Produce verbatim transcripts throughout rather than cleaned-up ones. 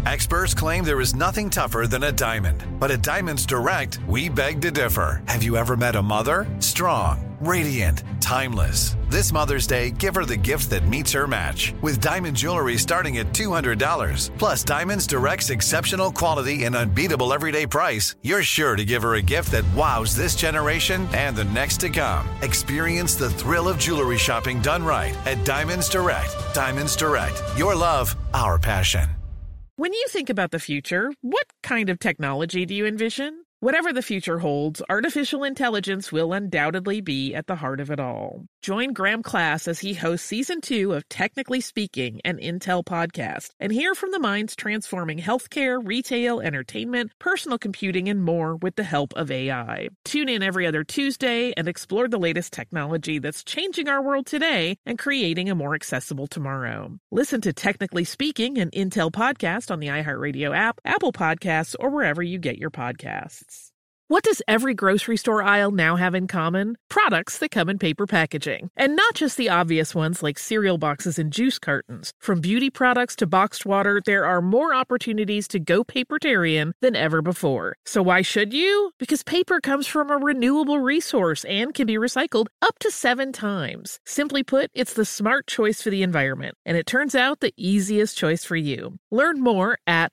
Experts claim there is nothing tougher than a diamond. But at Diamonds Direct, we beg to differ. Have you ever met a mother? Strong, radiant, timeless. This Mother's Day, give her the gift that meets her match. With diamond jewelry starting at two hundred dollars. Plus Diamonds Direct's exceptional quality and unbeatable everyday price, you're sure to give her a gift that wows this generation and the next to come. Experience the thrill of jewelry shopping done right at Diamonds Direct. Diamonds Direct. Your love, our passion. When you think about the future, what kind of technology do you envision? Whatever the future holds, artificial intelligence will undoubtedly be at the heart of it all. Join Graham Class as he hosts Season two of Technically Speaking, an Intel podcast, and hear from the minds transforming healthcare, retail, entertainment, personal computing, and more with the help of A I. Tune in every other Tuesday and explore the latest technology that's changing our world today and creating a more accessible tomorrow. Listen to Technically Speaking, an Intel podcast on the iHeartRadio app, Apple Podcasts, or wherever you get your podcasts. What does every grocery store aisle now have in common? Products that come in paper packaging. And not just the obvious ones like cereal boxes and juice cartons. From beauty products to boxed water, there are more opportunities to go papertarian than ever before. So why should you? Because paper comes from a renewable resource and can be recycled up to seven times. Simply put, it's the smart choice for the environment. And it turns out the easiest choice for you. Learn more at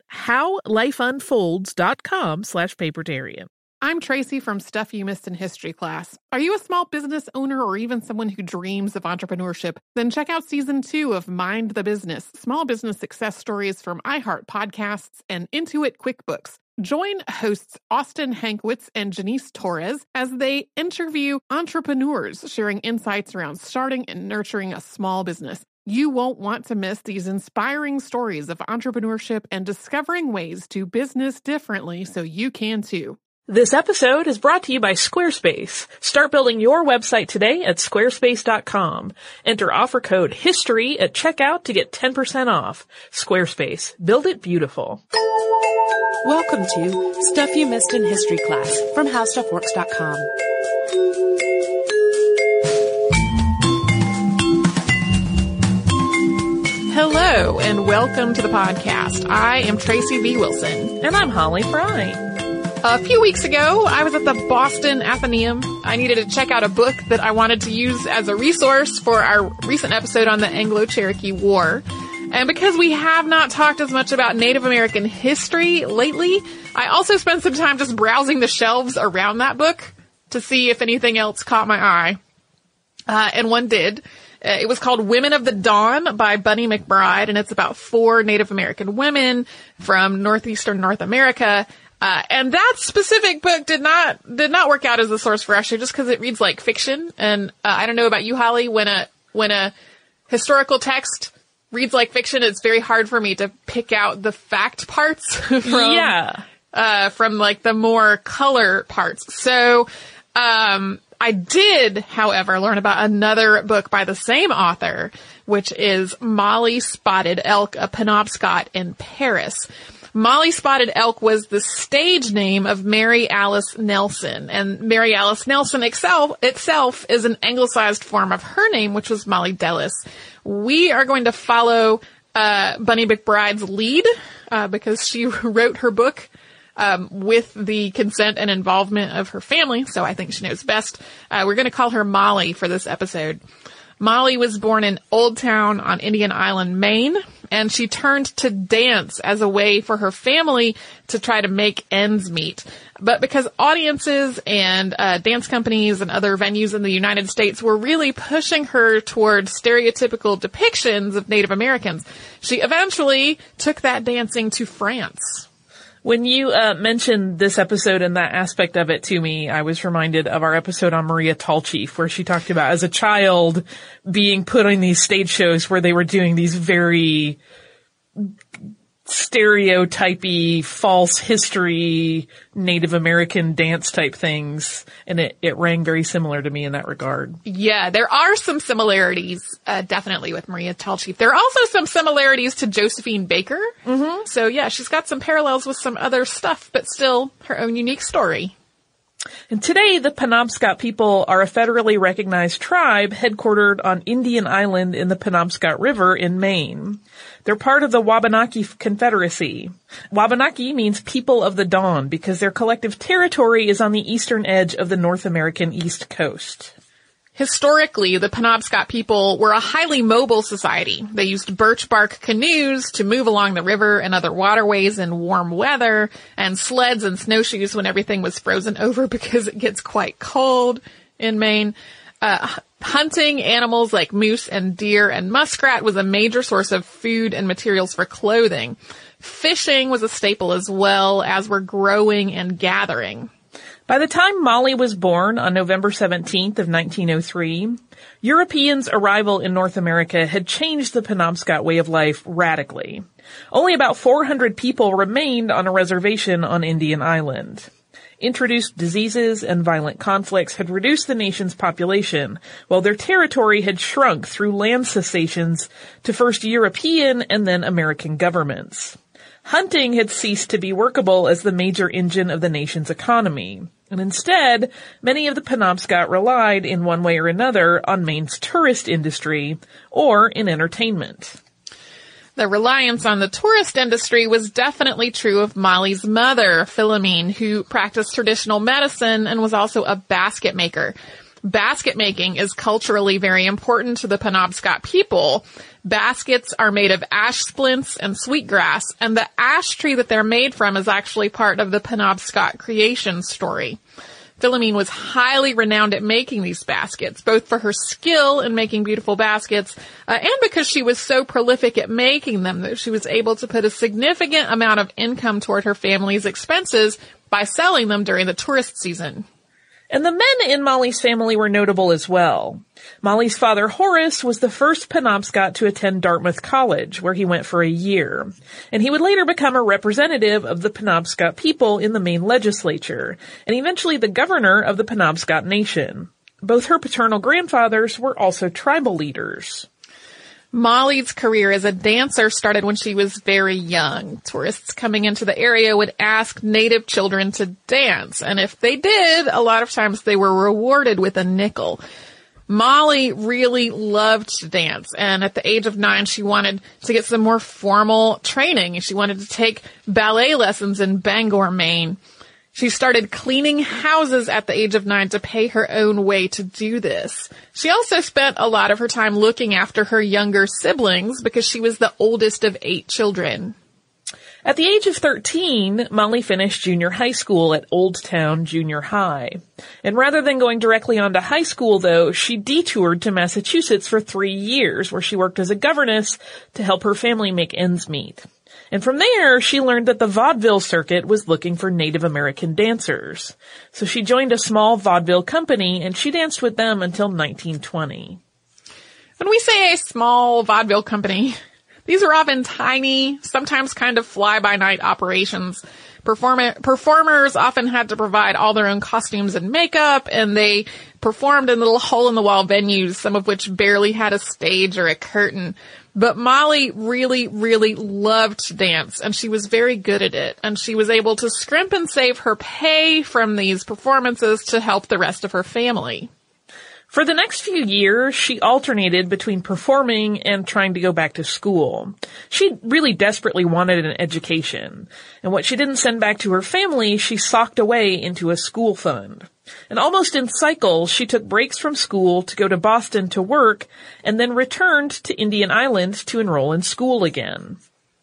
howlifeunfolds.com slash papertarian. I'm Tracy from Stuff You Missed in History class. Are you a small business owner or even someone who dreams of entrepreneurship? Then check out Season two of Mind the Business, Small Business Success Stories from iHeart Podcasts and Intuit QuickBooks. Join hosts Austin Hankwitz and Janice Torres as they interview entrepreneurs sharing insights around starting and nurturing a small business. You won't want to miss these inspiring stories of entrepreneurship and discovering ways to business differently so you can too. This episode is brought to you by Squarespace. Start building your website today at squarespace dot com. Enter offer code HISTORY at checkout to get ten percent off. Squarespace. Build it beautiful. Welcome to Stuff You Missed in History class from how stuff works dot com. Hello, and welcome to the podcast. I am Tracy V. Wilson. And I'm Holly Fry. A few weeks ago, I was at the Boston Athenaeum. I needed to check out a book that I wanted to use as a resource for our recent episode on the Anglo-Cherokee War. And because we have not talked as much about Native American history lately, I also spent some time just browsing the shelves around that book to see if anything else caught my eye. Uh, and one did. Uh, it was called Women of the Dawn by Bunny McBride, and it's about four Native American women from northeastern North America. Uh, and that specific book did not, did not work out as a source for us just because it reads like fiction. And, uh, I don't know about you, Holly, when a, when a historical text reads like fiction, it's very hard for me to pick out the fact parts from, yeah. uh, from like the more color parts. So, um, I did, however, learn about another book by the same author, which is Molly Spotted Elk, a Penobscot in Paris. Molly Spotted Elk was the stage name of Mary Alice Nelson, and Mary Alice Nelson itself, itself is an anglicized form of her name, which was Molly Dellis. We are going to follow uh Bunny McBride's lead uh because she wrote her book um with the consent and involvement of her family, so I think she knows best. Uh we're going to call her Molly for this episode. Molly was born in Old Town on Indian Island, Maine, and she turned to dance as a way for her family to try to make ends meet. But because audiences and uh, dance companies and other venues in the United States were really pushing her towards stereotypical depictions of Native Americans, she eventually took that dancing to France. When you uh, mentioned this episode and that aspect of it to me, I was reminded of our episode on Maria Tallchief, where she talked about as a child being put on these stage shows where they were doing these very stereotypy, false history, Native American dance type things, and it, it rang very similar to me in that regard. Yeah, there are some similarities, uh, definitely with Maria Tallchief. There are also some similarities to Josephine Baker. Mm-hmm. So yeah, she's got some parallels with some other stuff, but still her own unique story. And today, the Penobscot people are a federally recognized tribe headquartered on Indian Island in the Penobscot River in Maine. They're part of the Wabanaki Confederacy. Wabanaki means people of the dawn because their collective territory is on the eastern edge of the North American East Coast. Historically, the Penobscot people were a highly mobile society. They used birch bark canoes to move along the river and other waterways in warm weather, and sleds and snowshoes when everything was frozen over because it gets quite cold in Maine. Uh, hunting animals like moose and deer and muskrat was a major source of food and materials for clothing. Fishing was a staple as well, as were growing and gathering. By the time Molly was born on November seventeenth of nineteen oh three, Europeans' arrival in North America had changed the Penobscot way of life radically. Only about four hundred people remained on a reservation on Indian Island. Introduced diseases and violent conflicts had reduced the nation's population, while their territory had shrunk through land cessations to first European and then American governments. Hunting had ceased to be workable as the major engine of the nation's economy, and instead, many of the Penobscot relied in one way or another on Maine's tourist industry or in entertainment. The reliance on the tourist industry was definitely true of Molly's mother, Philomene, who practiced traditional medicine and was also a basket maker. Basket making is culturally very important to the Penobscot people. Baskets are made of ash splints and sweetgrass, and the ash tree that they're made from is actually part of the Penobscot creation story. Philomene was highly renowned at making these baskets, both for her skill in making beautiful baskets, uh, and because she was so prolific at making them that she was able to put a significant amount of income toward her family's expenses by selling them during the tourist season. And the men in Molly's family were notable as well. Molly's father, Horace, was the first Penobscot to attend Dartmouth College, where he went for a year. And he would later become a representative of the Penobscot people in the Maine legislature, and eventually the governor of the Penobscot Nation. Both her paternal grandfathers were also tribal leaders. Molly's career as a dancer started when she was very young. Tourists coming into the area would ask native children to dance, and if they did, a lot of times they were rewarded with a nickel. Molly really loved to dance, and at the age of nine, she wanted to get some more formal training. She wanted to take ballet lessons in Bangor, Maine. She started cleaning houses at the age of nine to pay her own way to do this. She also spent a lot of her time looking after her younger siblings because she was the oldest of eight children. At the age of thirteen, Molly finished junior high school at Old Town Junior High. And rather than going directly on to high school, though, she detoured to Massachusetts for three years, where she worked as a governess to help her family make ends meet. And from there, she learned that the vaudeville circuit was looking for Native American dancers. So she joined a small vaudeville company, and she danced with them until nineteen twenty. When we say a small vaudeville company, these are often tiny, sometimes kind of fly-by-night operations. Perform- performers often had to provide all their own costumes and makeup, and they performed in little hole-in-the-wall venues, some of which barely had a stage or a curtain. But Molly really, really loved to dance, and she was very good at it, and she was able to scrimp and save her pay from these performances to help the rest of her family. For the next few years, she alternated between performing and trying to go back to school. She really desperately wanted an education, and what she didn't send back to her family, she socked away into a school fund. And almost in cycles, she took breaks from school to go to Boston to work, and then returned to Indian Island to enroll in school again.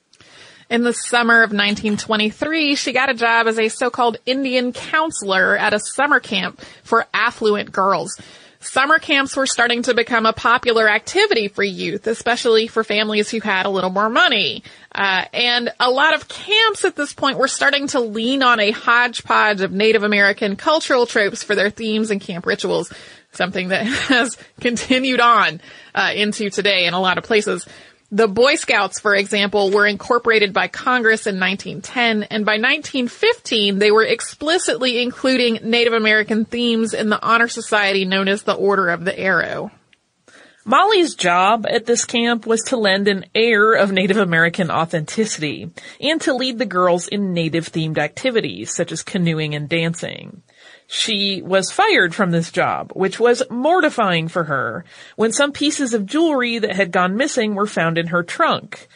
In the summer of nineteen twenty-three, she got a job as a so-called Indian counselor at a summer camp for affluent girls. Summer camps were starting to become a popular activity for youth, especially for families who had a little more money. Uh, and a lot of camps at this point were starting to lean on a hodgepodge of Native American cultural tropes for their themes and camp rituals, something that has continued on uh, into today in a lot of places. The Boy Scouts, for example, were incorporated by Congress in nineteen ten, and by nineteen fifteen, they were explicitly including Native American themes in the honor society known as the Order of the Arrow. Molly's job at this camp was to lend an air of Native American authenticity and to lead the girls in Native-themed activities such as canoeing and dancing. She was fired from this job, which was mortifying for her, when some pieces of jewelry that had gone missing were found in her trunk.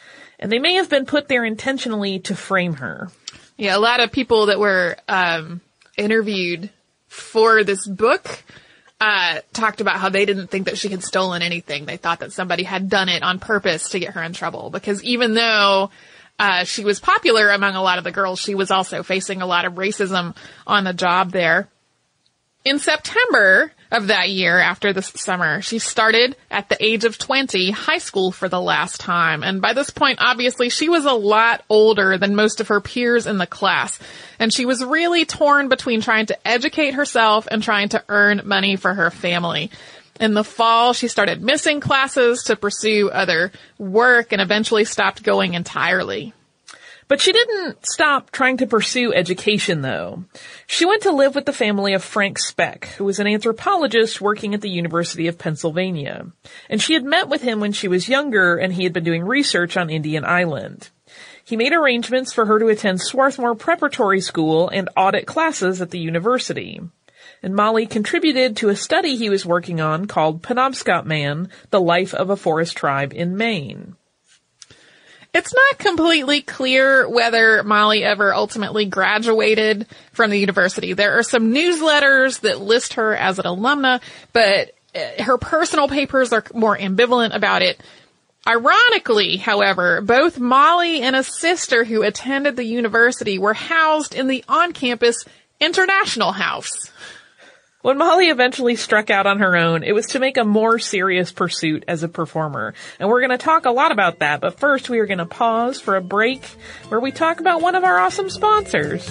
and they may have been put there intentionally to frame her. Yeah, a lot of people that were um, interviewed for this book uh, talked about how they didn't think that she had stolen anything. They thought that somebody had done it on purpose to get her in trouble, because even though uh, she was popular among a lot of the girls, she was also facing a lot of racism on the job there. In September of that year, after this summer, she started at the age of twenty high school for the last time. And by this point, obviously, she was a lot older than most of her peers in the class. And she was really torn between trying to educate herself and trying to earn money for her family. In the fall, she started missing classes to pursue other work and eventually stopped going entirely. But she didn't stop trying to pursue education, though. She went to live with the family of Frank Speck, who was an anthropologist working at the University of Pennsylvania. And she had met with him when she was younger, and he had been doing research on Indian Island. He made arrangements for her to attend Swarthmore Preparatory School and audit classes at the university. And Molly contributed to a study he was working on called Penobscot Man, The Life of a Forest Tribe in Maine. It's not completely clear whether Molly ever ultimately graduated from the university. There are some newsletters that list her as an alumna, but her personal papers are more ambivalent about it. Ironically, however, both Molly and a sister who attended the university were housed in the on-campus International House. When Molly eventually struck out on her own, it was to make a more serious pursuit as a performer. And we're going to talk a lot about that, but first we are going to pause for a break where we talk about one of our awesome sponsors.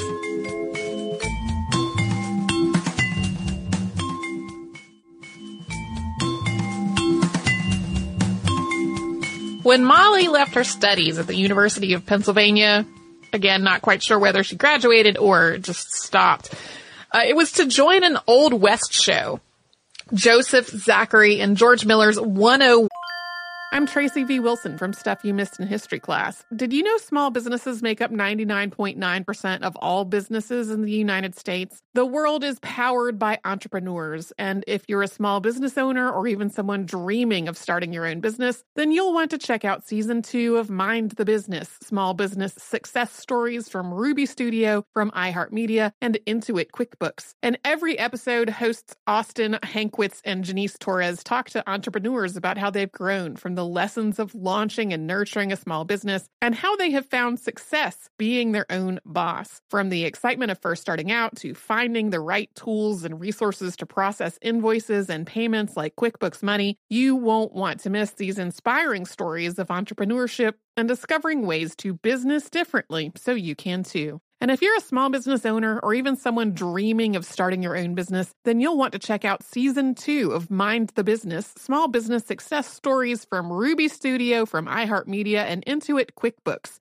When Molly left her studies at the University of Pennsylvania, again, not quite sure whether she graduated or just stopped, Uh, it was to join an Old West show. Joseph Zachary and George Miller's one oh... I'm Tracy V. Wilson from Stuff You Missed in History Class. Did you know small businesses make up ninety-nine point nine percent of all businesses in the United States? The world is powered by entrepreneurs, and if you're a small business owner or even someone dreaming of starting your own business, then you'll want to check out Season two of Mind the Business, Small Business Success Stories from Ruby Studio, from iHeartMedia, and Intuit QuickBooks. And every episode, hosts Austin Hankwitz and Janice Torres talk to entrepreneurs about how they've grown from the lessons of launching and nurturing a small business and how they have found success being their own boss. From the excitement of first starting out to finding the right tools and resources to process invoices and payments like QuickBooks Money, you won't want to miss these inspiring stories of entrepreneurship and discovering ways to business differently so you can too. And if you're a small business owner or even someone dreaming of starting your own business, then you'll want to check out Season two of Mind the Business, Small Business Success Stories from Ruby Studio, from iHeartMedia, and Intuit QuickBooks.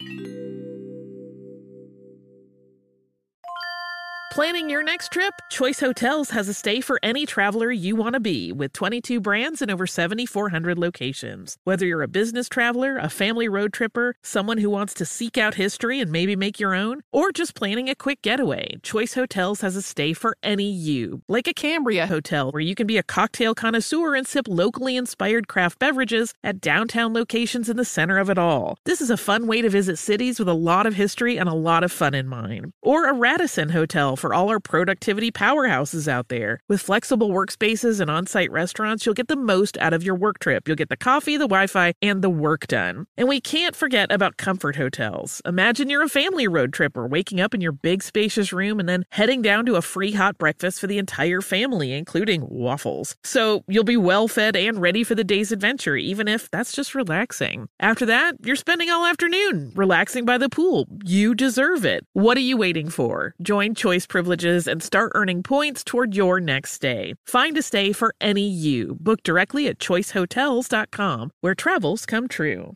Planning your next trip? Choice Hotels has a stay for any traveler you want to be, with twenty-two brands and over seven thousand four hundred locations. Whether you're a business traveler, a family road tripper, someone who wants to seek out history and maybe make your own, or just planning a quick getaway, Choice Hotels has a stay for any you. Like a Cambria Hotel, where you can be a cocktail connoisseur and sip locally inspired craft beverages at downtown locations in the center of it all. This is a fun way to visit cities with a lot of history and a lot of fun in mind. Or a Radisson Hotel for all our productivity powerhouses out there. With flexible workspaces and on-site restaurants, you'll get the most out of your work trip. You'll get the coffee, the Wi-Fi, and the work done. And we can't forget about Comfort Hotels. Imagine you're a family road tripper, waking up in your big spacious room and then heading down to a free hot breakfast for the entire family, including waffles. So you'll be well fed and ready for the day's adventure, even if that's just relaxing. After that, you're spending all afternoon relaxing by the pool. You deserve it. What are you waiting for? Join Choice Privileges and start earning points toward your next stay. Find a stay for any you. Book directly at choice hotels dot com, where travels come true.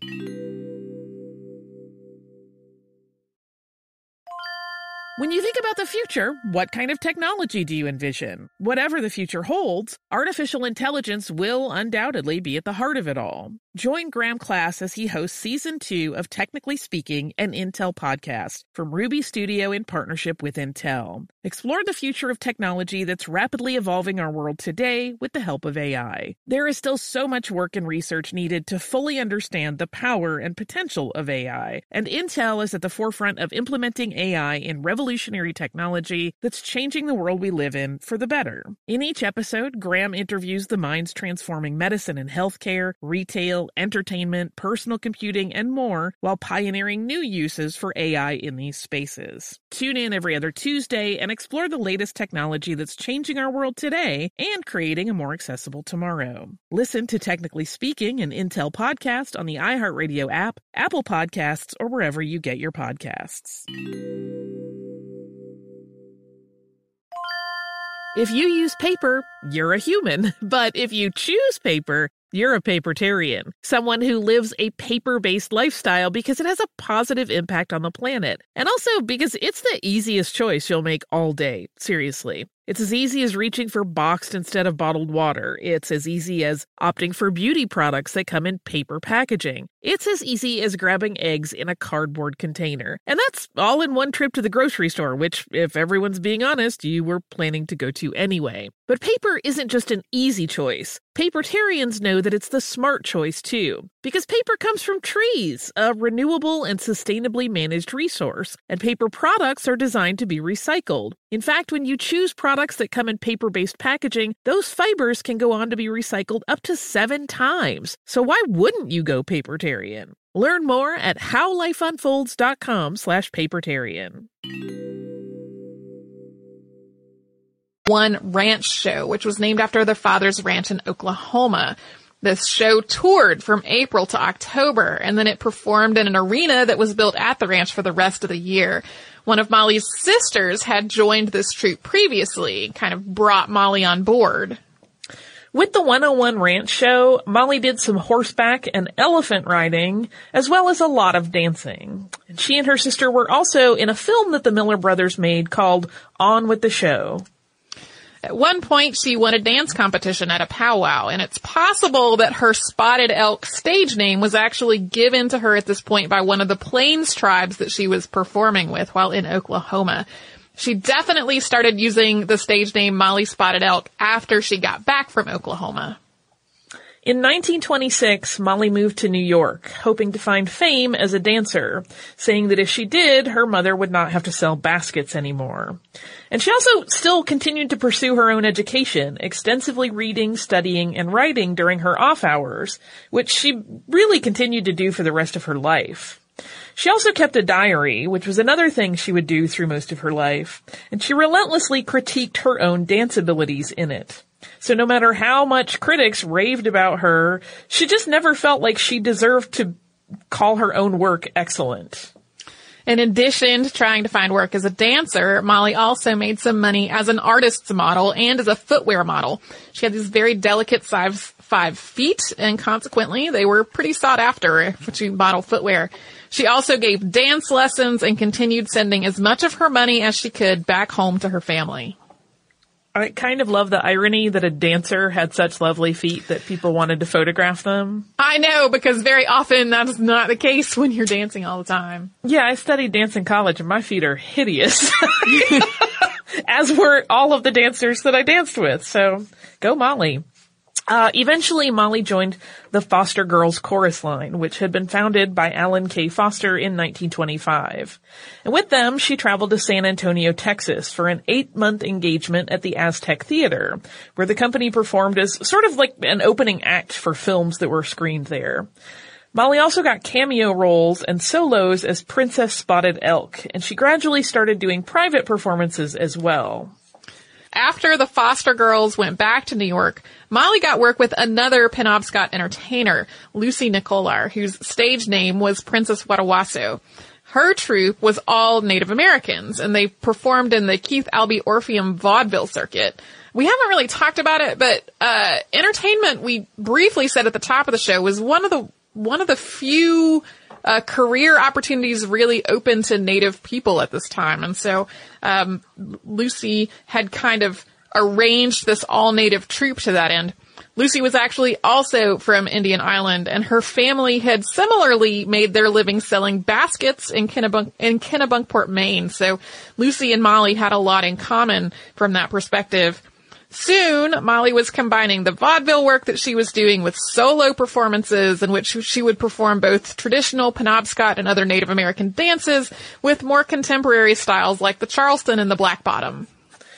When you think about the future, what kind of technology do you envision? Whatever the future holds, artificial intelligence will undoubtedly be at the heart of it all. Join Graham Class as he hosts Season two of Technically Speaking, an Intel podcast from Ruby Studio in partnership with Intel. Explore the future of technology that's rapidly evolving our world today with the help of A I. There is still so much work and research needed to fully understand the power and potential of A I, and Intel is at the forefront of implementing A I in revolutionary technology that's changing the world we live in for the better. In each episode, Graham interviews the minds transforming medicine and healthcare, retail, entertainment, personal computing, and more, while pioneering new uses for A I in these spaces. Tune in every other Tuesday and explore the latest technology that's changing our world today and creating a more accessible tomorrow. Listen to Technically Speaking, an Intel podcast on the iHeartRadio app, Apple Podcasts, or wherever you get your podcasts. If you use paper, you're a human. But if you choose paper, you're a papertarian, someone who lives a paper-based lifestyle because it has a positive impact on the planet. And also because it's the easiest choice you'll make all day, seriously. It's as easy as reaching for boxed instead of bottled water. It's as easy as opting for beauty products that come in paper packaging. It's as easy as grabbing eggs in a cardboard container. And that's all in one trip to the grocery store, which, if everyone's being honest, you were planning to go to anyway. But paper isn't just an easy choice. Papertarians know that it's the smart choice, too. Because paper comes from trees, a renewable and sustainably managed resource, and paper products are designed to be recycled. In fact, when you choose products that come in paper-based packaging, those fibers can go on to be recycled up to seven times. So why wouldn't you go papertarian? Learn more at howlifeunfolds.com slash papertarian. One ranch show, which was named after their father's ranch in Oklahoma. This show toured from April to October, and then it performed in an arena that was built at the ranch for the rest of the year. One of Molly's sisters had joined this troupe previously, kind of brought Molly on board. With the one oh one Ranch Show, Molly did some horseback and elephant riding, as well as a lot of dancing. And she and her sister were also in a film that the Miller brothers made called On with the Show. At one point, she won a dance competition at a powwow, and it's possible that her Spotted Elk stage name was actually given to her at this point by one of the Plains tribes that she was performing with while in Oklahoma. She definitely started using the stage name Molly Spotted Elk after she got back from Oklahoma. In nineteen twenty-six, Molly moved to New York, hoping to find fame as a dancer, saying that if she did, her mother would not have to sell baskets anymore. And she also still continued to pursue her own education, extensively reading, studying, and writing during her off hours, which she really continued to do for the rest of her life. She also kept a diary, which was another thing she would do through most of her life, and she relentlessly critiqued her own dance abilities in it. So no matter how much critics raved about her, she just never felt like she deserved to call her own work excellent. In addition to trying to find work as a dancer, Molly also made some money as an artist's model and as a footwear model. She had these very delicate size five feet, and consequently, they were pretty sought after when she modeled footwear. She also gave dance lessons and continued sending as much of her money as she could back home to her family. I kind of love the irony that a dancer had such lovely feet that people wanted to photograph them. I know, because very often that is not the case when you're dancing all the time. Yeah, I studied dance in college and my feet are hideous. As were all of the dancers that I danced with. So go Molly. Uh, eventually, Molly joined the Foster Girls Chorus Line, which had been founded by Alan K. Foster in nineteen twenty-five. And with them, she traveled to San Antonio, Texas for an eight-month engagement at the Aztec Theater, where the company performed as sort of like an opening act for films that were screened there. Molly also got cameo roles and solos as Princess Spotted Elk, and she gradually started doing private performances as well. After the Foster Girls went back to New York, Molly got work with another Penobscot entertainer, Lucy Nicolar, whose stage name was Princess Watawasso. Her troupe was all Native Americans, and they performed in the Keith Albee Orpheum vaudeville circuit. We haven't really talked about it, but uh entertainment, we briefly said at the top of the show, was one of the one of the few Uh, career opportunities really open to Native people at this time. And so, um, Lucy had kind of arranged this all-Native troupe to that end. Lucy was actually also from Indian Island, and her family had similarly made their living selling baskets in Kennebunk, in Kennebunkport, Maine. So Lucy and Molly had a lot in common from that perspective. Soon, Molly was combining the vaudeville work that she was doing with solo performances in which she would perform both traditional Penobscot and other Native American dances with more contemporary styles like the Charleston and the Black Bottom.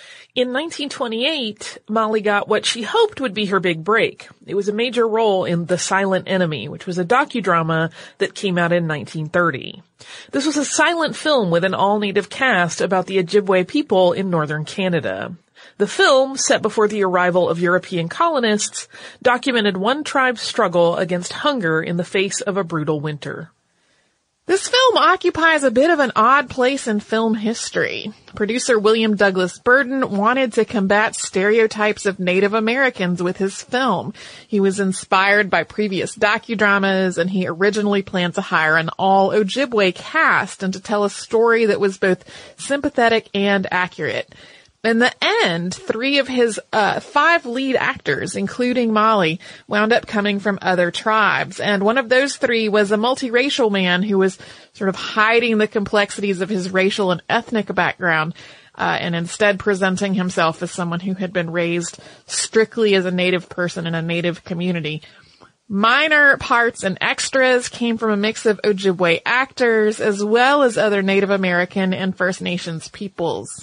In nineteen twenty-eight, Molly got what she hoped would be her big break. It was a major role in The Silent Enemy, which was a docudrama that came out in nineteen thirty. This was a silent film with an all-native cast about the Ojibwe people in northern Canada. The film, set before the arrival of European colonists, documented one tribe's struggle against hunger in the face of a brutal winter. This film occupies a bit of an odd place in film history. Producer William Douglas Burden wanted to combat stereotypes of Native Americans with his film. He was inspired by previous docudramas, and he originally planned to hire an all-Ojibwe cast and to tell a story that was both sympathetic and accurate. In the end, three of his uh five lead actors, including Molly, wound up coming from other tribes. And one of those three was a multiracial man who was sort of hiding the complexities of his racial and ethnic background, uh and instead presenting himself as someone who had been raised strictly as a Native person in a Native community. Minor parts and extras came from a mix of Ojibwe actors as well as other Native American and First Nations peoples.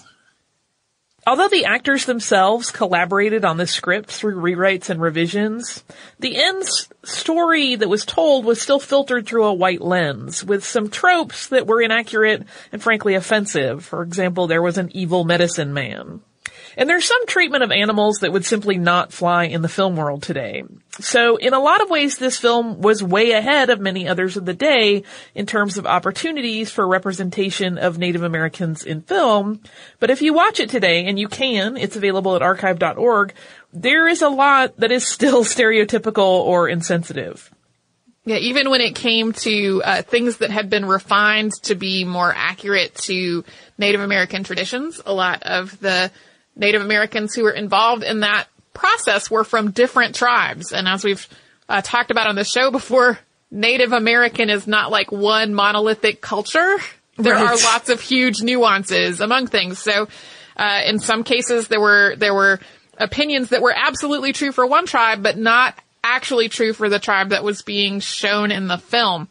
Although the actors themselves collaborated on the script through rewrites and revisions, the end story that was told was still filtered through a white lens, with some tropes that were inaccurate and frankly offensive. For example, there was an evil medicine man. And there's some treatment of animals that would simply not fly in the film world today. So in a lot of ways, this film was way ahead of many others of the day in terms of opportunities for representation of Native Americans in film. But if you watch it today, and you can, it's available at archive dot org, there is a lot that is still stereotypical or insensitive. Yeah, even when it came to uh, things that had been refined to be more accurate to Native American traditions, a lot of the Native Americans who were involved in that process were from different tribes. And as we've uh, talked about on the show before, Native American is not like one monolithic culture. There right. are lots of huge nuances among things. So, uh, in some cases there were, there were opinions that were absolutely true for one tribe, but not actually true for the tribe that was being shown in the film.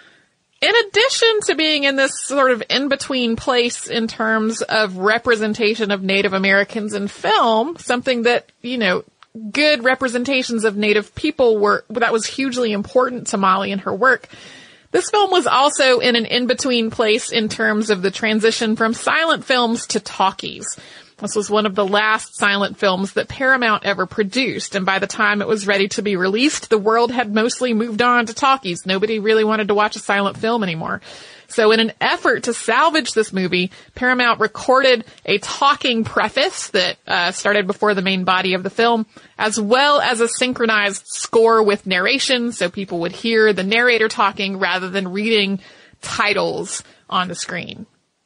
In addition to being in this sort of in-between place in terms of representation of Native Americans in film, something that, you know, good representations of Native people were, that was hugely important to Molly and her work. This film was also in an in-between place in terms of the transition from silent films to talkies. This was one of the last silent films that Paramount ever produced, and by the time it was ready to be released, the world had mostly moved on to talkies. Nobody really wanted to watch a silent film anymore. So in an effort to salvage this movie, Paramount recorded a talking preface that uh, started before the main body of the film, as well as a synchronized score with narration, so people would hear the narrator talking rather than reading titles on the screen.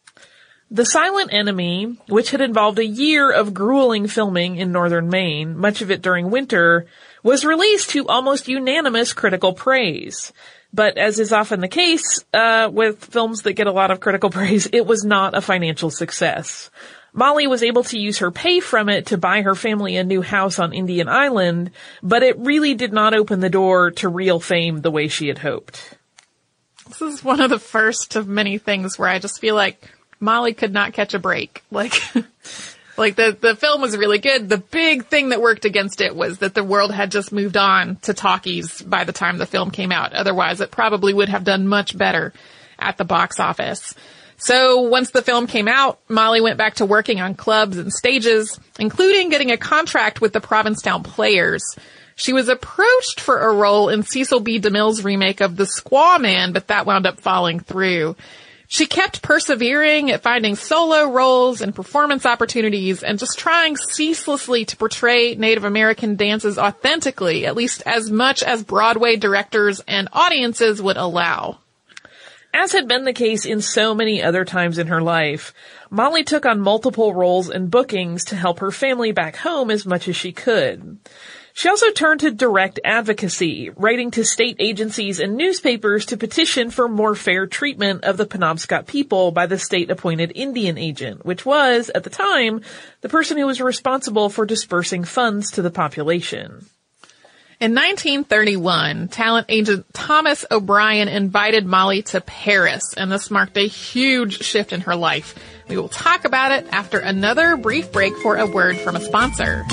The Silent Enemy, which had involved a year of grueling filming in northern Maine, much of it during winter, was released to almost unanimous critical praise. But as is often the case, uh, with films that get a lot of critical praise, it was not a financial success. Molly was able to use her pay from it to buy her family a new house on Indian Island, but it really did not open the door to real fame the way she had hoped. This is one of the first of many things where I just feel like Molly could not catch a break. Like, like the, the film was really good. The big thing that worked against it was that the world had just moved on to talkies by the time the film came out. Otherwise, it probably would have done much better at the box office. So once the film came out, Molly went back to working on clubs and stages, including getting a contract with the Provincetown Players. She was approached for a role in Cecil B. DeMille's remake of The Squaw Man, but that wound up falling through. She kept persevering at finding solo roles and performance opportunities and just trying ceaselessly to portray Native American dances authentically, at least as much as Broadway directors and audiences would allow. As had been the case in so many other times in her life, Molly took on multiple roles and bookings to help her family back home as much as she could. She also turned to direct advocacy, writing to state agencies and newspapers to petition for more fair treatment of the Penobscot people by the state-appointed Indian agent, which was, at the time, the person who was responsible for dispersing funds to the population. In nineteen thirty-one, talent agent Thomas O'Brien invited Molly to Paris, and this marked a huge shift in her life. We will talk about it after another brief break for a word from a sponsor.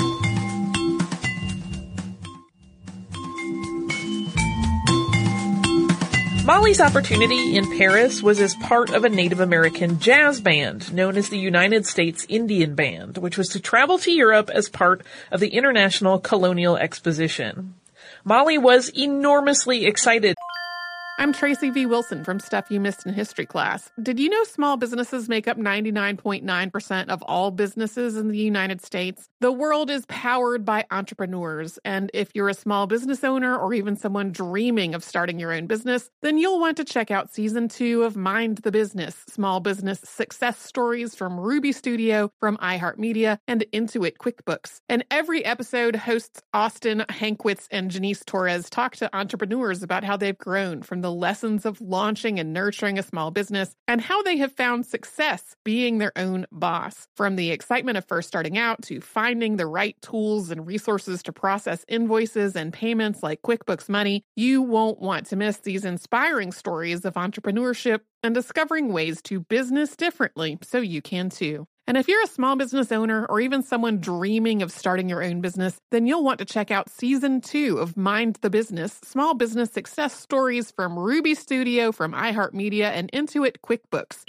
Molly's opportunity in Paris was as part of a Native American jazz band known as the United States Indian Band, which was to travel to Europe as part of the International Colonial Exposition. Molly was enormously excited. I'm Tracy V. Wilson from Stuff You Missed in History Class. Did you know small businesses make up ninety-nine point nine percent of all businesses in the United States? The world is powered by entrepreneurs, and if you're a small business owner or even someone dreaming of starting your own business, then you'll want to check out Season two of Mind the Business, Small Business Success Stories from Ruby Studio, from iHeartMedia, and Intuit QuickBooks. And every episode, hosts Austin Hankwitz and Janice Torres talk to entrepreneurs about how they've grown from the lessons of launching and nurturing a small business and how they have found success being their own boss. From the excitement of first starting out to finding the right tools and resources to process invoices and payments like QuickBooks Money, you won't want to miss these inspiring stories of entrepreneurship and discovering ways to business differently so you can too. And if you're a small business owner or even someone dreaming of starting your own business, then you'll want to check out Season two of Mind the Business, Small Business Success Stories from Ruby Studio, from iHeartMedia, and Intuit QuickBooks.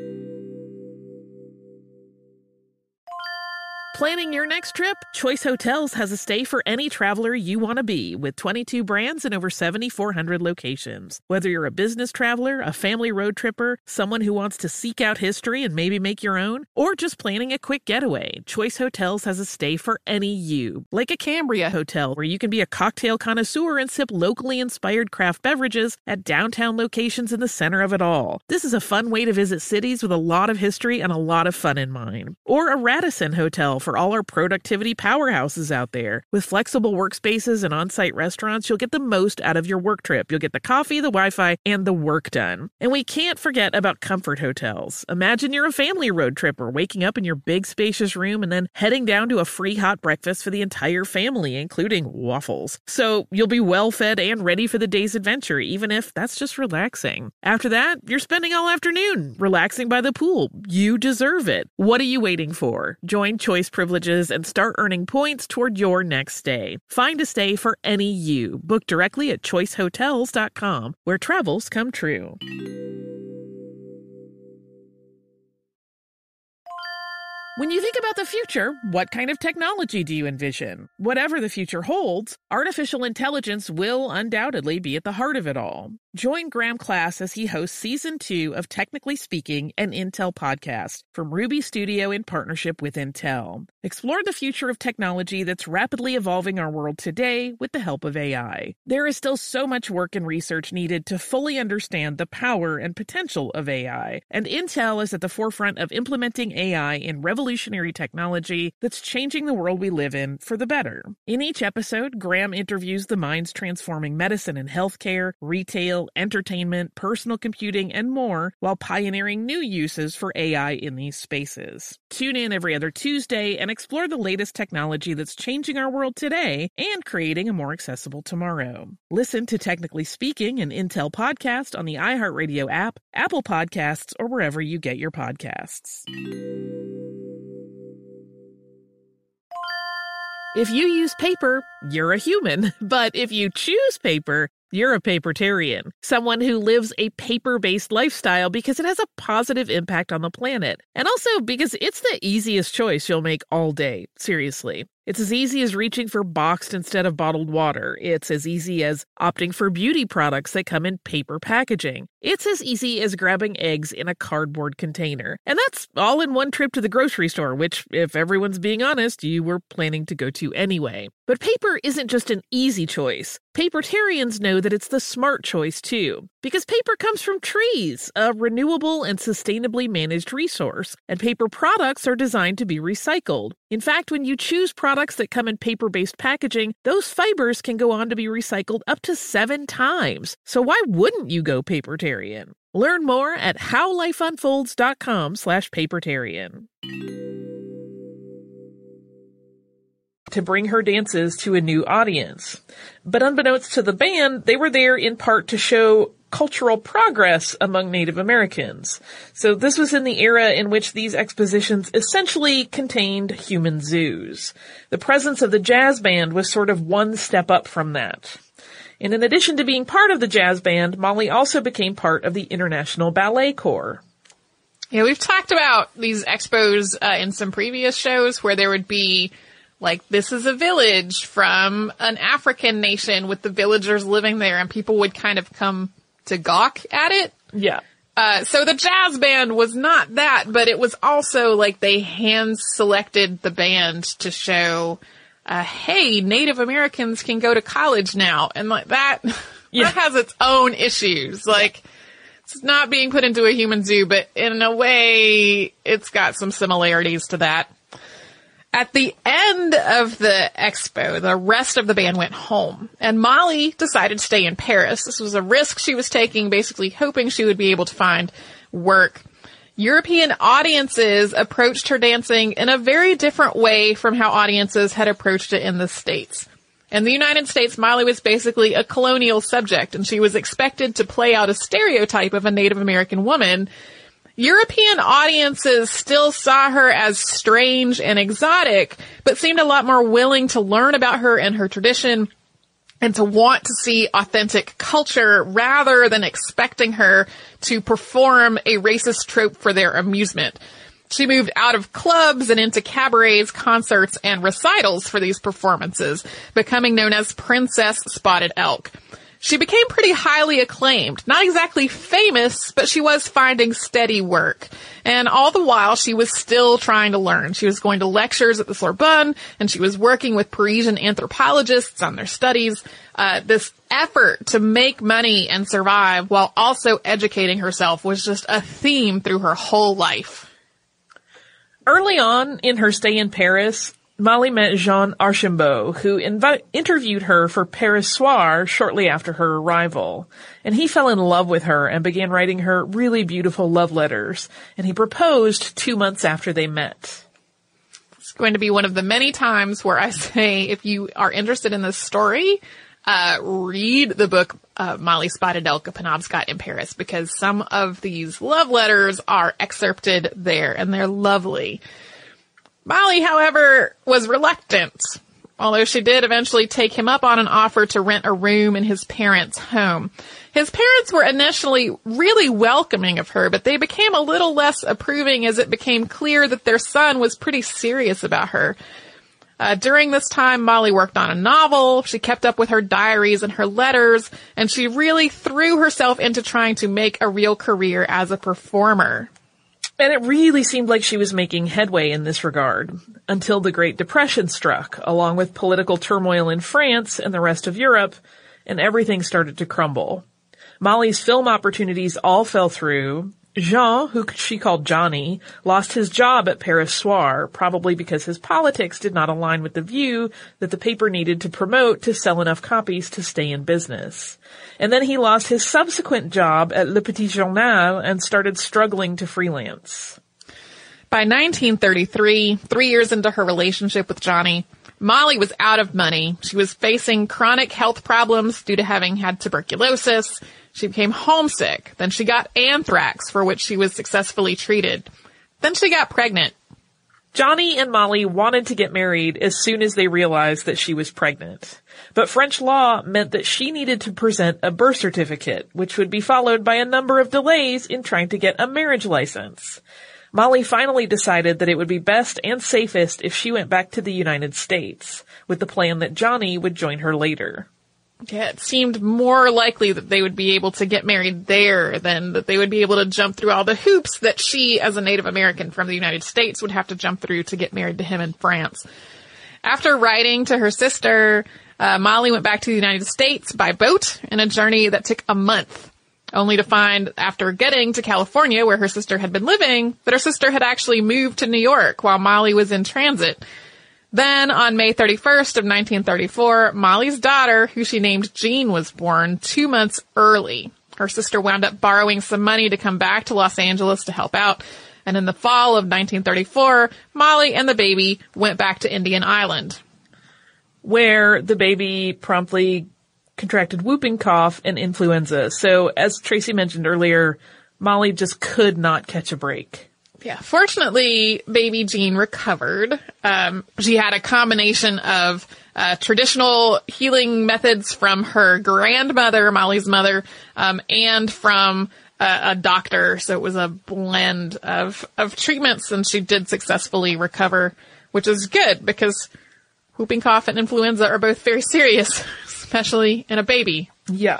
Planning your next trip? Choice Hotels has a stay for any traveler you want to be, with twenty-two brands and over seven thousand four hundred locations. Whether you're a business traveler, a family road tripper, someone who wants to seek out history and maybe make your own, or just planning a quick getaway, Choice Hotels has a stay for any you. Like a Cambria Hotel, where you can be a cocktail connoisseur and sip locally inspired craft beverages at downtown locations in the center of it all. This is a fun way to visit cities with a lot of history and a lot of fun in mind. Or a Radisson Hotel, for all our productivity powerhouses out there. With flexible workspaces and on-site restaurants, you'll get the most out of your work trip. You'll get the coffee, the Wi-Fi, and the work done. And we can't forget about Comfort Hotels. Imagine you're a family road tripper, waking up in your big spacious room and then heading down to a free hot breakfast for the entire family, including waffles. So you'll be well fed and ready for the day's adventure, even if that's just relaxing. After that, you're spending all afternoon relaxing by the pool. You deserve it. What are you waiting for? Join Choice Privileges and start earning points toward your next stay. Find a stay for any you. Book directly at choice hotels dot com, where travels come true. When you think about the future, what kind of technology do you envision? Whatever the future holds, artificial intelligence will undoubtedly be at the heart of it all. Join Graham Class as he hosts Season two of Technically Speaking, an Intel podcast from Ruby Studio in partnership with Intel. Explore the future of technology that's rapidly evolving our world today with the help of A I. There is still so much work and research needed to fully understand the power and potential of A I, and Intel is at the forefront of implementing A I in revolutionary technology that's changing the world we live in for the better. In each episode, Graham interviews the minds transforming medicine and healthcare, retail, entertainment, personal computing, and more, while pioneering new uses for A I in these spaces. Tune in every other Tuesday and explore the latest technology that's changing our world today and creating a more accessible tomorrow. Listen to Technically Speaking, an Intel podcast on the iHeartRadio app, Apple Podcasts, or wherever you get your podcasts. If you use paper, you're a human. But if you choose paper, you're a papertarian, someone who lives a paper-based lifestyle because it has a positive impact on the planet. And also because it's the easiest choice you'll make all day. Seriously. It's as easy as reaching for boxed instead of bottled water. It's as easy as opting for beauty products that come in paper packaging. It's as easy as grabbing eggs in a cardboard container. And that's all in one trip to the grocery store, which, if everyone's being honest, you were planning to go to anyway. But paper isn't just an easy choice. Papertarians know that it's the smart choice, too. Because paper comes from trees, a renewable and sustainably managed resource, and paper products are designed to be recycled. In fact, when you choose products that come in paper-based packaging, those fibers can go on to be recycled up to seven times. So why wouldn't you go Papertarian? Learn more at howlifeunfolds.com slash Papertarian. To bring her dances to a new audience. But unbeknownst to the band, they were there in part to show cultural progress among Native Americans. So this was in the era in which these expositions essentially contained human zoos. The presence of the jazz band was sort of one step up from that. And in addition to being part of the jazz band, Molly also became part of the International Ballet Corps. Yeah, we've talked about these expos uh, in some previous shows where there would be, like, this is a village from an African nation with the villagers living there, and people would kind of come to gawk at it. Yeah. Uh, so the jazz band was not that, but it was also like they hand-selected the band to show, uh, hey, Native Americans can go to college now. And like that, yeah. that has its own issues. Like, it's not being put into a human zoo, but in a way, it's got some similarities to that. At the end of the expo, the rest of the band went home, and Molly decided to stay in Paris. This was a risk she was taking, basically hoping she would be able to find work. European audiences approached her dancing in a very different way from how audiences had approached it in the States. In the United States, Molly was basically a colonial subject, and she was expected to play out a stereotype of a Native American woman. European audiences still saw her as strange and exotic, but seemed a lot more willing to learn about her and her tradition and to want to see authentic culture rather than expecting her to perform a racist trope for their amusement. She moved out of clubs and into cabarets, concerts, and recitals for these performances, becoming known as Princess Spotted Elk. She became pretty highly acclaimed. Not exactly famous, but she was finding steady work. And all the while, she was still trying to learn. She was going to lectures at the Sorbonne, and she was working with Parisian anthropologists on their studies. Uh, this effort to make money and survive while also educating herself was just a theme through her whole life. Early on in her stay in Paris, Molly met Jean Archambault, who invi- interviewed her for Paris Soir shortly after her arrival. And he fell in love with her and began writing her really beautiful love letters. And he proposed two months after they met. It's going to be one of the many times where I say, if you are interested in this story, uh, read the book, uh, Molly Spotted Elk, A Penobscot in Paris, because some of these love letters are excerpted there, and they're lovely. Molly, however, was reluctant, although she did eventually take him up on an offer to rent a room in his parents' home. His parents were initially really welcoming of her, but they became a little less approving as it became clear that their son was pretty serious about her. Uh, during this time, Molly worked on a novel, she kept up with her diaries and her letters, and she really threw herself into trying to make a real career as a performer. And it really seemed like she was making headway in this regard, until the Great Depression struck, along with political turmoil in France and the rest of Europe, and everything started to crumble. Molly's film opportunities all fell through. Jean, who she called Johnny, lost his job at Paris Soir, probably because his politics did not align with the view that the paper needed to promote to sell enough copies to stay in business. And then he lost his subsequent job at Le Petit Journal and started struggling to freelance. By nineteen thirty-three, three years into her relationship with Johnny, Molly was out of money. She was facing chronic health problems due to having had tuberculosis. She became homesick. Then she got anthrax, for which she was successfully treated. Then she got pregnant. Johnny and Molly wanted to get married as soon as they realized that she was pregnant. But French law meant that she needed to present a birth certificate, which would be followed by a number of delays in trying to get a marriage license. Molly finally decided that it would be best and safest if she went back to the United States, with the plan that Johnny would join her later. Yeah, it seemed more likely that they would be able to get married there than that they would be able to jump through all the hoops that she, as a Native American from the United States, would have to jump through to get married to him in France. After writing to her sister, uh, Molly went back to the United States by boat in a journey that took a month. only to find, after getting to California, where her sister had been living, that her sister had actually moved to New York while Molly was in transit. Then, on May thirty-first of nineteen thirty-four, Molly's daughter, who she named Jean, was born two months early. Her sister wound up borrowing some money to come back to Los Angeles to help out. And in the fall of nineteen thirty-four, Molly and the baby went back to Indian Island, where the baby promptly contracted whooping cough and influenza. So, as Tracy mentioned earlier, Molly just could not catch a break. Yeah. Fortunately, baby Jean recovered. Um, she had a combination of uh, traditional healing methods from her grandmother, Molly's mother, um, and from uh, a doctor. So it was a blend of, of treatments, and she did successfully recover, which is good because whooping cough and influenza are both very serious, especially in a baby. Yeah.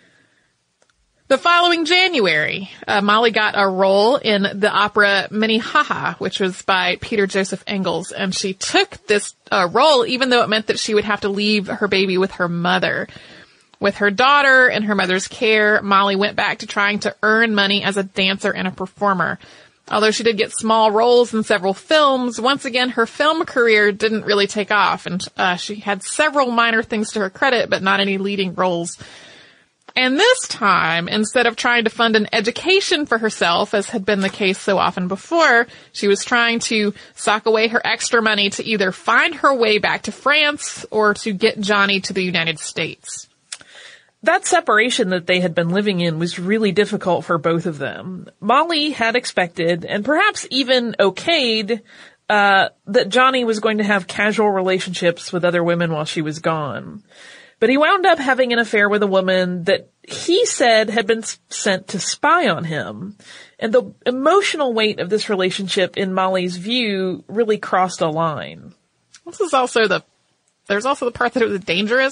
The following January, uh, Molly got a role in the opera Minnehaha, which was by Peter Joseph Engels, and she took this uh, role even though it meant that she would have to leave her baby with her mother. With her daughter in her mother's care, Molly went back to trying to earn money as a dancer and a performer. Although she did get small roles in several films, once again, her film career didn't really take off, and uh, she had several minor things to her credit, but not any leading roles. And this time, instead of trying to fund an education for herself, as had been the case so often before, she was trying to sock away her extra money to either find her way back to France or to get Johnny to the United States. That separation that they had been living in was really difficult for both of them. Molly had expected, and perhaps even okayed, uh, that Johnny was going to have casual relationships with other women while she was gone. But he wound up having an affair with a woman that he said had been sent to spy on him. And the emotional weight of this relationship, in Molly's view, really crossed a line. This is also the, there's also the part that it was dangerous.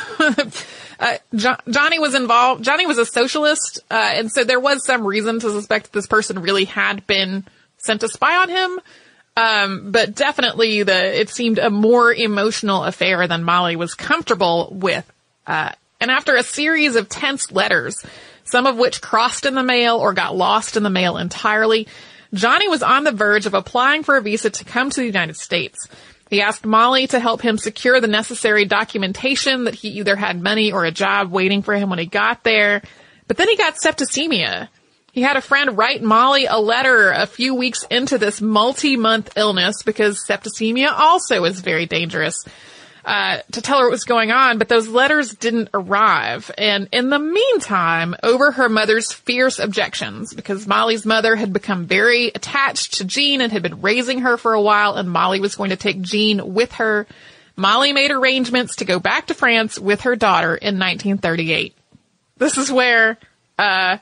uh, jo- Johnny was involved, Johnny was a socialist, uh, and so there was some reason to suspect that this person really had been sent to spy on him. Um, but definitely the, it seemed a more emotional affair than Molly was comfortable with. Uh, and after a series of tense letters, some of which crossed in the mail or got lost in the mail entirely, Johnny was on the verge of applying for a visa to come to the United States. He asked Molly to help him secure the necessary documentation that he either had money or a job waiting for him when he got there. But then he got septicemia. He had a friend write Molly a letter a few weeks into this multi-month illness, because septicemia also is very dangerous, uh, to tell her what was going on, but those letters didn't arrive. And in the meantime, over her mother's fierce objections, because Molly's mother had become very attached to Jean and had been raising her for a while, and Molly was going to take Jean with her, Molly made arrangements to go back to France with her daughter in nineteen thirty-eight. This is where, uh,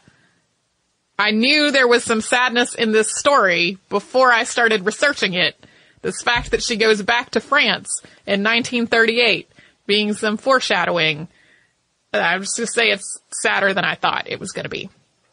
I knew there was some sadness in this story before I started researching it. This fact that she goes back to France in nineteen thirty-eight being some foreshadowing. I was just say it's sadder than I thought it was going to be.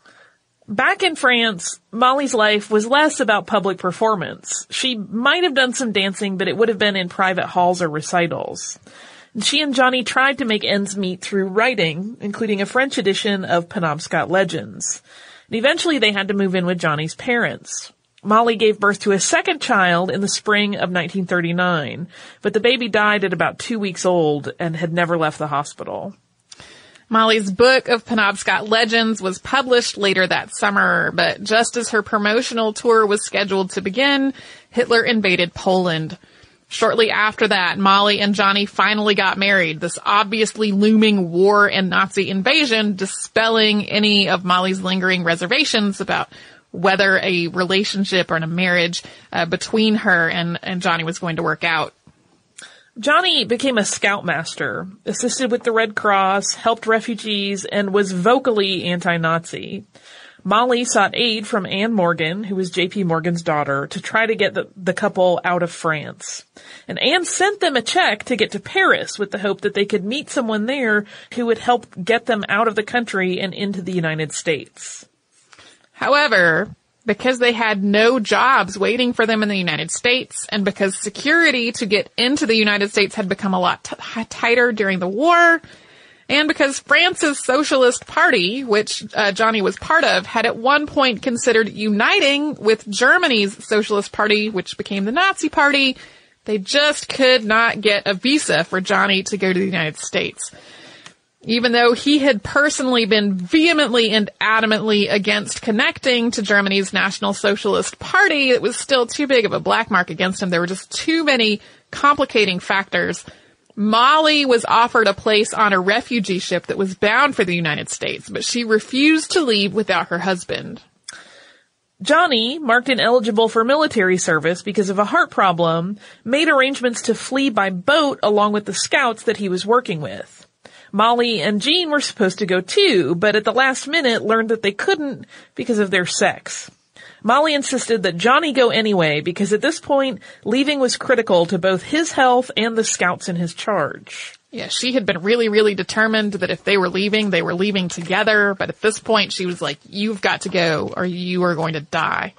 Back in France, Molly's life was less about public performance. She might have done some dancing, but it would have been in private halls or recitals. She and Johnny tried to make ends meet through writing, including a French edition of Penobscot Legends. And eventually they had to move in with Johnny's parents. Molly gave birth to a second child in the spring of nineteen thirty-nine, but the baby died at about two weeks old and had never left the hospital. Molly's book of Penobscot Legends was published later that summer, but just as her promotional tour was scheduled to begin, Hitler invaded Poland. Shortly after that, Molly and Johnny finally got married, this obviously looming war and Nazi invasion dispelling any of Molly's lingering reservations about whether a relationship or a marriage uh, between her and, and Johnny was going to work out. Johnny became a scoutmaster, assisted with the Red Cross, helped refugees, and was vocally anti-Nazi. Molly sought aid from Anne Morgan, who was J P Morgan's daughter, to try to get the, the couple out of France. And Anne sent them a check to get to Paris with the hope that they could meet someone there who would help get them out of the country and into the United States. However, because they had no jobs waiting for them in the United States, and because security to get into the United States had become a lot t- tighter during the war, and because France's Socialist Party, which uh, Johnny was part of, had at one point considered uniting with Germany's Socialist Party, which became the Nazi Party. They just could not get a visa for Johnny to go to the United States. Even though he had personally been vehemently and adamantly against connecting to Germany's National Socialist Party, it was still too big of a black mark against him. There were just too many complicating factors. Molly was offered a place on a refugee ship that was bound for the United States, but she refused to leave without her husband. Johnny, marked ineligible for military service because of a heart problem, made arrangements to flee by boat along with the scouts that he was working with. Molly and Jean were supposed to go too, but at the last minute learned that they couldn't because of their sex. Molly insisted that Johnny go anyway because at this point, leaving was critical to both his health and the scouts in his charge. Yeah, she had been really, really determined that if they were leaving, they were leaving together, but at this point she was like, you've got to go or you are going to die.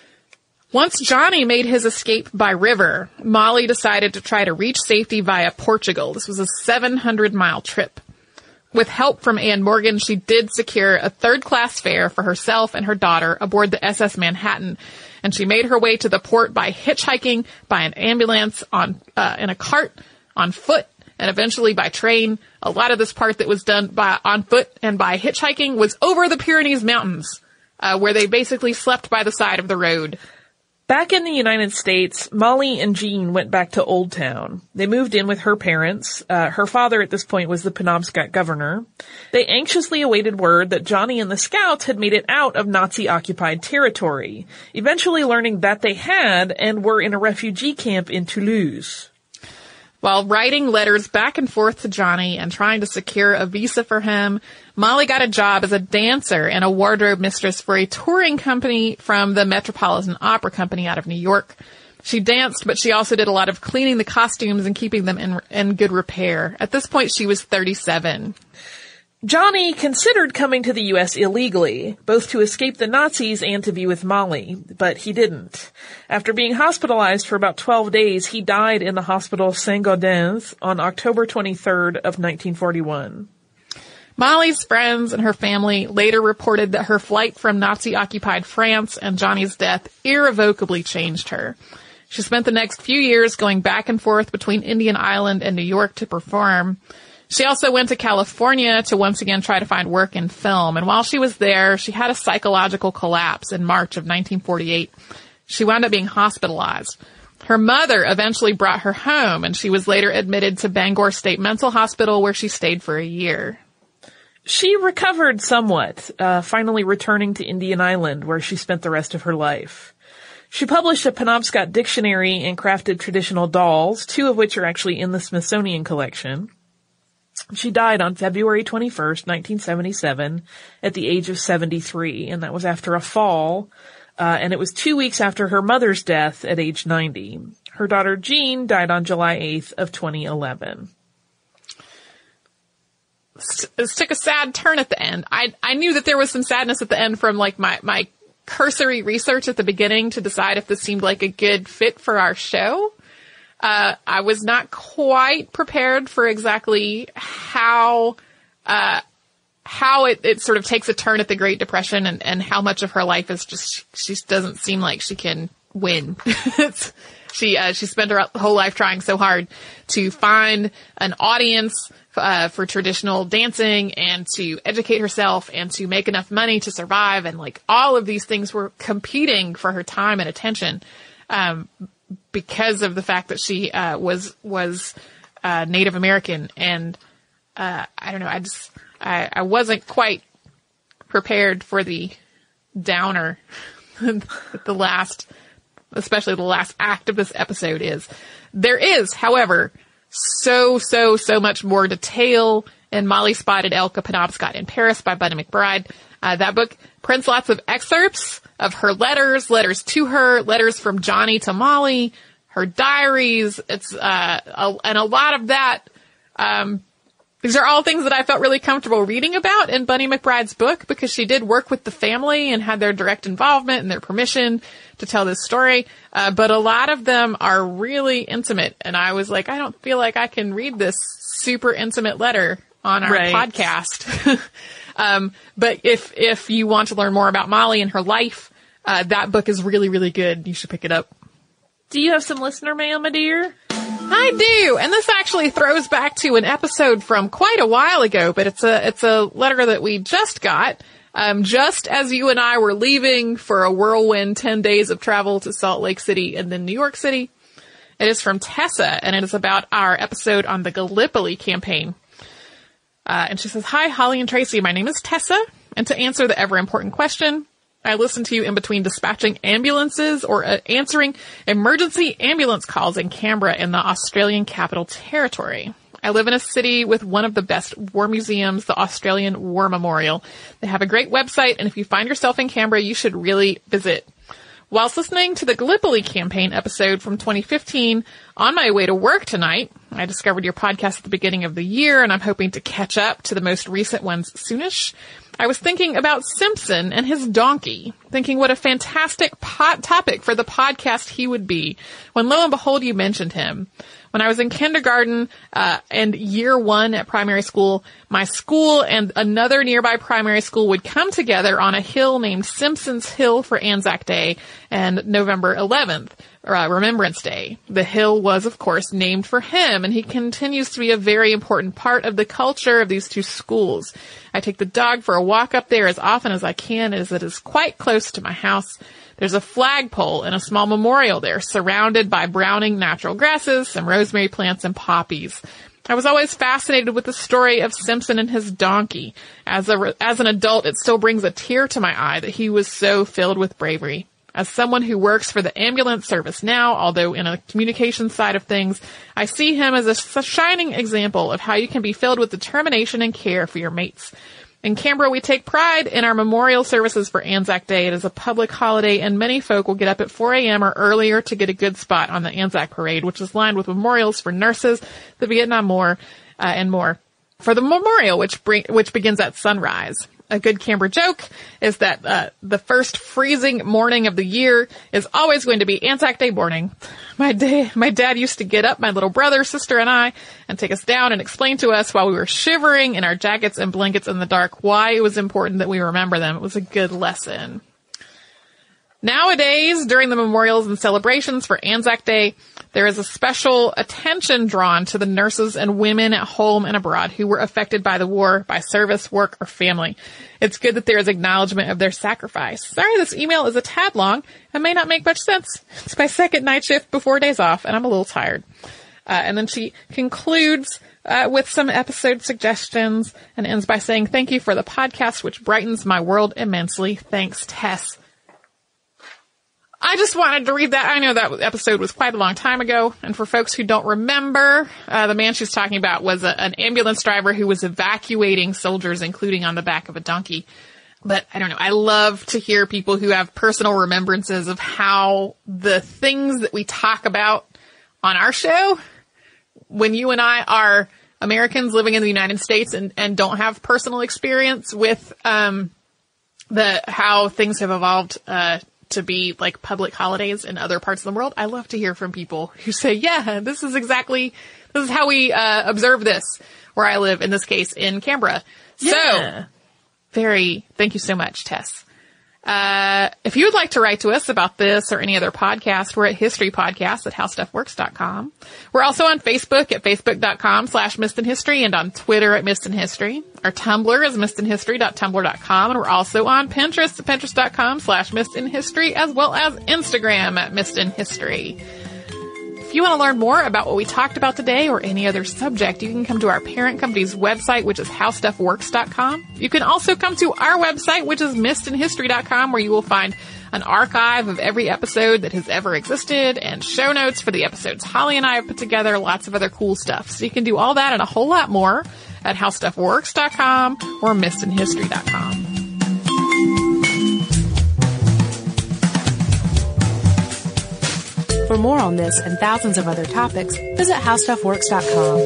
Once Johnny made his escape by river, Molly decided to try to reach safety via Portugal. This was a seven hundred mile trip. With help from Anne Morgan, she did secure a third-class fare for herself and her daughter aboard the S S Manhattan, and she made her way to the port by hitchhiking, by an ambulance, on uh, in a cart, on foot, and eventually by train. A lot of this part that was done by on foot and by hitchhiking was over the Pyrenees Mountains, uh, where they basically slept by the side of the road. Back in the United States, Molly and Jean went back to Old Town. They moved in with her parents. Uh, her father at this point was the Penobscot governor. They anxiously awaited word that Johnny and the scouts had made it out of Nazi-occupied territory, eventually learning that they had and were in a refugee camp in Toulouse. While writing letters back and forth to Johnny and trying to secure a visa for him, Molly got a job as a dancer and a wardrobe mistress for a touring company from the Metropolitan Opera Company out of New York. She danced, but she also did a lot of cleaning the costumes and keeping them in, in good repair. At this point, she was thirty-seven. Johnny considered coming to the U S illegally, both to escape the Nazis and to be with Molly, but he didn't. After being hospitalized for about twelve days, he died in the hospital Saint-Gaudens on October twenty-third of nineteen forty-one. Molly's friends and her family later reported that her flight from Nazi-occupied France and Johnny's death irrevocably changed her. She spent the next few years going back and forth between Indian Island and New York to perform. She also went to California to once again try to find work in film, and while she was there, she had a psychological collapse in March of nineteen forty-eight. She wound up being hospitalized. Her mother eventually brought her home, and she was later admitted to Bangor State Mental Hospital, where she stayed for a year. She recovered somewhat, uh, finally returning to Indian Island, where she spent the rest of her life. She published a Penobscot dictionary and crafted traditional dolls, two of which are actually in the Smithsonian collection. She died on February twenty-first, nineteen seventy-seven, at the age of seventy-three, and that was after a fall, uh, and it was two weeks after her mother's death at age ninety. Her daughter Jean died on July eighth of twenty eleven. This took a sad turn at the end. I I knew that there was some sadness at the end from like my, my cursory research at the beginning to decide if this seemed like a good fit for our show. Uh, I was not quite prepared for exactly how, uh, how it, it sort of takes a turn at the Great Depression and, and how much of her life is just, she doesn't seem like she can win. it's, she, uh, she spent her whole life trying so hard to find an audience, uh, for traditional dancing and to educate herself and to make enough money to survive. And like all of these things were competing for her time and attention. Um, because of the fact that she, uh, was, was, uh, Native American. And, uh, I don't know, I just, I, I wasn't quite prepared for the downer that the last, especially the last act of this episode is. There is, however, so, so, so much more detail in Molly Spotted Elk, A Penobscot in Paris by Bunny McBride. Uh, that book prints lots of excerpts of her letters, letters to her, letters from Johnny to Molly, her diaries. It's, uh, a, and a lot of that, um, these are all things that I felt really comfortable reading about in Bunny McBride's book because she did work with the family and had their direct involvement and their permission to tell this story. Uh, but a lot of them are really intimate. And I was like, I don't feel like I can read this super intimate letter, on our Right. podcast. um, but if, if you want to learn more about Molly and her life, uh, that book is really, really good. You should pick it up. Do you have some listener mail, my dear? I do, and this actually throws back to an episode from quite a while ago, but it's a it's a letter that we just got, um, just as you and I were leaving for a whirlwind ten days of travel to Salt Lake City and then New York City. It is from Tessa, and it is about our episode on the Gallipoli campaign. Uh, and she says, "Hi, Holly and Tracy. My name is Tessa, and to answer the ever important question, I listen to you in between dispatching ambulances or uh, answering emergency ambulance calls in Canberra in the Australian Capital Territory. I live in a city with one of the best war museums, the Australian War Memorial. They have a great website, and if you find yourself in Canberra, you should really visit. Whilst listening to the Gallipoli campaign episode from twenty fifteen, on my way to work tonight, I discovered your podcast at the beginning of the year, and I'm hoping to catch up to the most recent ones soonish. I was thinking about Simpson and his donkey, thinking what a fantastic pot topic for the podcast he would be, when lo and behold you mentioned him. When I was in kindergarten uh, and year one at primary school, my school and another nearby primary school would come together on a hill named Simpson's Hill for Anzac Day and November eleventh, uh, Remembrance Day. The hill was, of course, named for him, and he continues to be a very important part of the culture of these two schools. I take the dog for a walk up there as often as I can, as it is quite close to my house. There's a flagpole and a small memorial there, surrounded by browning natural grasses, some rosemary plants, and poppies. I was always fascinated with the story of Simpson and his donkey. As a, as an adult, it still brings a tear to my eye that he was so filled with bravery. As someone who works for the ambulance service now, although in a communication side of things, I see him as a shining example of how you can be filled with determination and care for your mates. In Canberra, we take pride in our memorial services for Anzac Day. It is a public holiday, and many folk will get up at four a.m. or earlier to get a good spot on the Anzac Parade, which is lined with memorials for nurses, the Vietnam War, uh, and more. For the memorial, which bring, which begins at sunrise. A good Canberra joke is that uh, the first freezing morning of the year is always going to be Anzac Day morning. My day, my dad used to get up my little brother, sister, and I and take us down and explain to us while we were shivering in our jackets and blankets in the dark why it was important that we remember them. It was a good lesson. Nowadays, during the memorials and celebrations for Anzac Day, there is a special attention drawn to the nurses and women at home and abroad who were affected by the war, by service, work, or family. It's good that there is acknowledgement of their sacrifice. Sorry, this email is a tad long and may not make much sense. It's my second night shift before days off, and I'm a little tired. Uh, and then she concludes uh, with some episode suggestions and ends by saying, "Thank you for the podcast, which brightens my world immensely. Thanks, Tess." I just wanted to read that. I know that episode was quite a long time ago, and for folks who don't remember, uh, the man she's talking about was a, an ambulance driver who was evacuating soldiers, including on the back of a donkey. But I don't know. I love to hear people who have personal remembrances of how the things that we talk about on our show, when you and I are Americans living in the United States and, and don't have personal experience with um, the how things have evolved uh to be like public holidays in other parts of the world. I love to hear from people who say, yeah, this is exactly, this is how we uh, observe this where I live, in this case in Canberra. Yeah. So very, thank you so much, Tess. Uh, if you would like to write to us about this or any other podcast, we're at history podcast at how stuff works dot com. We're also on Facebook at facebook.com slash Missed in History and on Twitter at Missed in History. Our Tumblr is missed in history dot tumblr dot com, and we're also on Pinterest at pinterest.com slash Missed in History, as well as Instagram at Missed in History. If you want to learn more about what we talked about today or any other subject, you can come to our parent company's website, which is how stuff works dot com. You can also come to our website, which is missed in history dot com, where you will find an archive of every episode that has ever existed and show notes for the episodes Holly and I have put together, lots of other cool stuff. So you can do all that and a whole lot more at how stuff works dot com or missed in history dot com. For more on this and thousands of other topics, visit how stuff works dot com.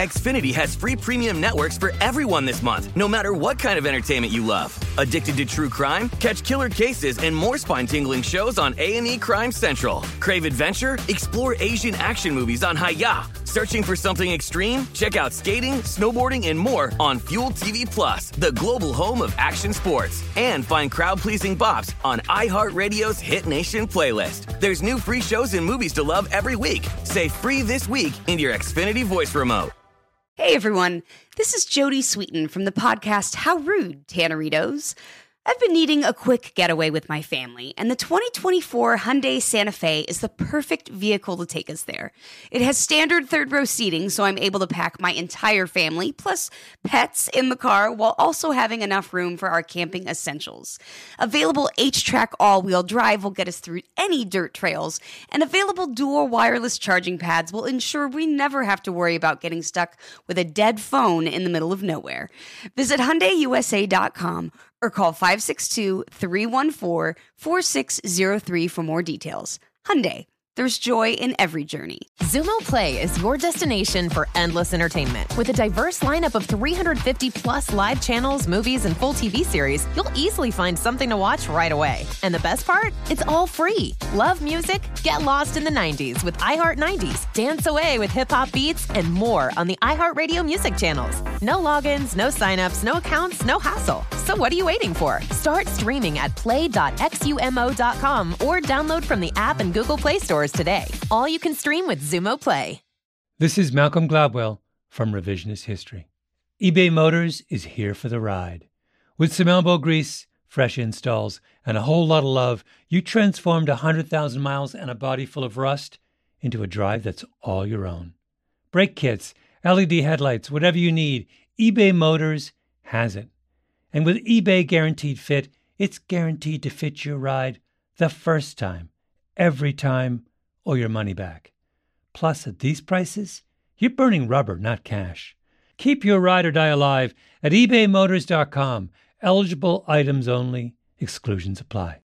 Xfinity has free premium networks for everyone this month, no matter what kind of entertainment you love. Addicted to true crime? Catch killer cases and more spine-tingling shows on A and E Crime Central. Crave adventure? Explore Asian action movies on Hi-Ya. Searching for something extreme? Check out skating, snowboarding, and more on Fuel T V Plus, the global home of action sports. And find crowd-pleasing bops on iHeartRadio's Hit Nation playlist. There's new free shows and movies to love every week. Say free this week in your Xfinity voice remote. Hey everyone, this is Jody Sweeten from the podcast How Rude, Tanneritos. I've been needing a quick getaway with my family, and the twenty twenty-four Hyundai Santa Fe is the perfect vehicle to take us there. It has standard third-row seating, so I'm able to pack my entire family, plus pets, in the car, while also having enough room for our camping essentials. Available H-Track all-wheel drive will get us through any dirt trails, and available dual wireless charging pads will ensure we never have to worry about getting stuck with a dead phone in the middle of nowhere. Visit Hyundai U S A dot com or call five six two, three one four, four six zero three for more details. Hyundai, there's joy in every journey. Xumo Play is your destination for endless entertainment. With a diverse lineup of three hundred fifty plus live channels, movies, and full T V series, you'll easily find something to watch right away. And the best part? It's all free. Love music? Get lost in the nineties with iHeart nineties. Dance away with hip-hop beats and more on the iHeartRadio music channels. No logins, no signups, no accounts, no hassle. So what are you waiting for? Start streaming at play dot xumo dot com or download from the app and Google Play stores today. All you can stream with Xumo Play. This is Malcolm Gladwell from Revisionist History. eBay Motors is here for the ride. With some elbow grease, fresh installs, and a whole lot of love, you transformed one hundred thousand miles and a body full of rust into a drive that's all your own. Brake kits, L E D headlights, whatever you need, eBay Motors has it. And with eBay Guaranteed Fit, it's guaranteed to fit your ride the first time, every time, or your money back. Plus, at these prices, you're burning rubber, not cash. Keep your ride or die alive at ebay motors dot com. Eligible items only. Exclusions apply.